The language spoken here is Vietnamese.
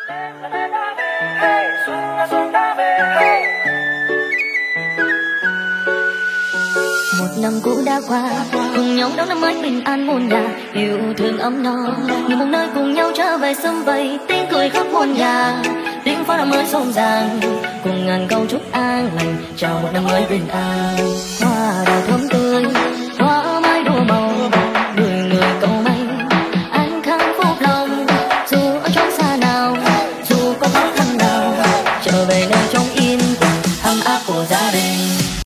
Một năm cũ đã qua, cùng nhau đón năm mới bình an muôn nhà, yêu thương ấm no, như một nơi cùng nhau trở về sum vầy, tiếng cười khắp muôn nhà, tiếng pháo năm mới rộn ràng, cùng ngàn câu chúc an lành, chào một năm mới bình an. Hoa đào thơm tươi